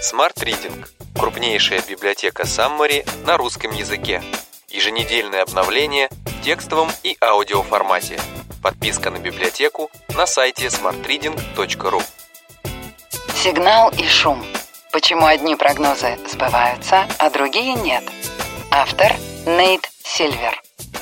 Smart Reading – крупнейшая библиотека Summary на русском языке. Еженедельное обновление в текстовом и аудиоформате. Подписка на библиотеку на сайте smartreading.ru. Сигнал и шум. Почему одни прогнозы сбываются, а другие нет? Автор Нейт Сильвер.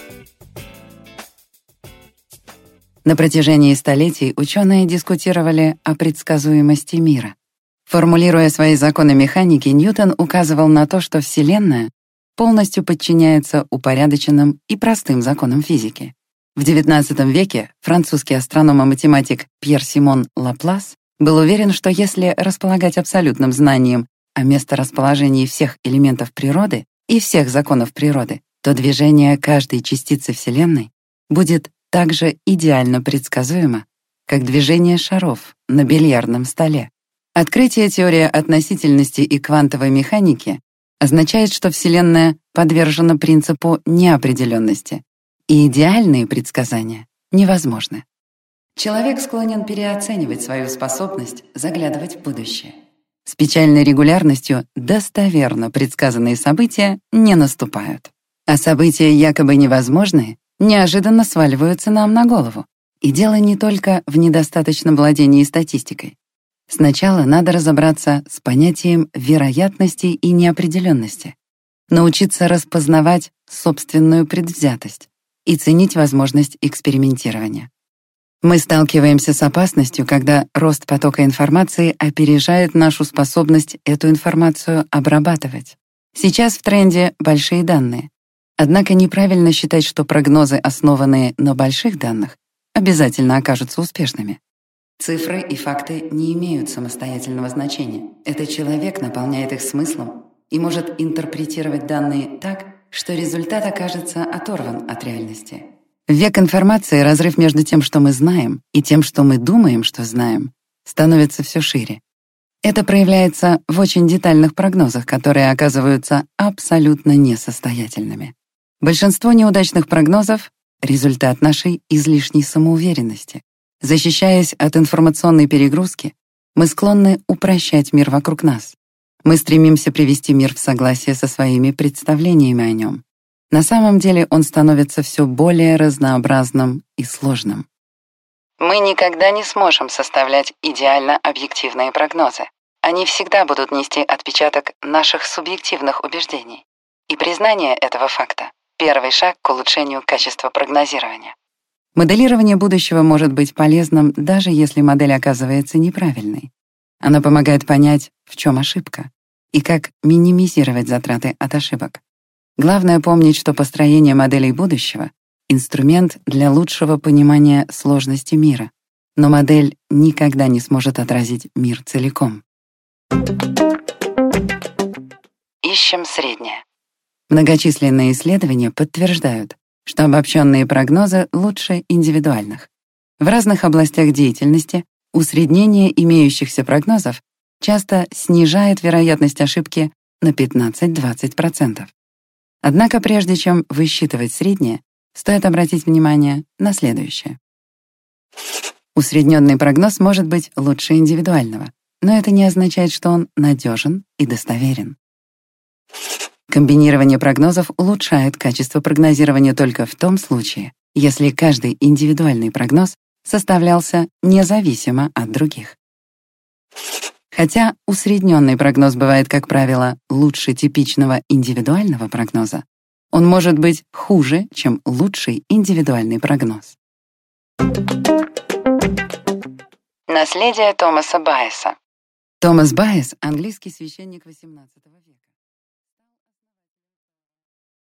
На протяжении столетий ученые дискутировали о предсказуемости мира. Формулируя свои законы механики, Ньютон указывал на то, что Вселенная полностью подчиняется упорядоченным и простым законам физики. В XIX веке французский астроном и математик Пьер Симон Лаплас был уверен, что если располагать абсолютным знанием о месторасположении всех элементов природы и всех законов природы, то движение каждой частицы Вселенной будет так же идеально предсказуемо, как движение шаров на бильярдном столе. Открытие теории относительности и квантовой механики означает, что Вселенная подвержена принципу неопределенности, и идеальные предсказания невозможны. Человек склонен переоценивать свою способность заглядывать в будущее. С печальной регулярностью достоверно предсказанные события не наступают, а события якобы невозможные неожиданно сваливаются нам на голову. И дело не только в недостаточном владении статистикой. Сначала надо разобраться с понятием вероятности и неопределенности, научиться распознавать собственную предвзятость и ценить возможность экспериментирования. Мы сталкиваемся с опасностью, когда рост потока информации опережает нашу способность эту информацию обрабатывать. Сейчас в тренде большие данные. Однако неправильно считать, что прогнозы, основанные на больших данных, обязательно окажутся успешными. Цифры и факты не имеют самостоятельного значения. Это человек наполняет их смыслом и может интерпретировать данные так, что результат окажется оторван от реальности. В век информации разрыв между тем, что мы знаем, и тем, что мы думаем, что знаем, становится все шире. Это проявляется в очень детальных прогнозах, которые оказываются абсолютно несостоятельными. Большинство неудачных прогнозов — результат нашей излишней самоуверенности. Защищаясь от информационной перегрузки, мы склонны упрощать мир вокруг нас. Мы стремимся привести мир в согласие со своими представлениями о нем. На самом деле он становится все более разнообразным и сложным. Мы никогда не сможем составлять идеально объективные прогнозы. Они всегда будут нести отпечаток наших субъективных убеждений. И признание этого факта — первый шаг к улучшению качества прогнозирования. Моделирование будущего может быть полезным, даже если модель оказывается неправильной. Она помогает понять, в чем ошибка, и как минимизировать затраты от ошибок. Главное помнить, что построение моделей будущего — инструмент для лучшего понимания сложности мира, но модель никогда не сможет отразить мир целиком. Ищем среднее. Многочисленные исследования подтверждают, что обобщенные прогнозы лучше индивидуальных. В разных областях деятельности усреднение имеющихся прогнозов часто снижает вероятность ошибки на 15-20%. Однако прежде чем высчитывать среднее, стоит обратить внимание на следующее. Усредненный прогноз может быть лучше индивидуального, но это не означает, что он надежен и достоверен. Комбинирование прогнозов улучшает качество прогнозирования только в том случае, если каждый индивидуальный прогноз составлялся независимо от других. Хотя усредненный прогноз бывает, как правило, лучше типичного индивидуального прогноза, он может быть хуже, чем лучший индивидуальный прогноз. Наследие Томаса Байеса. Томас Байес — английский священник XVIII века.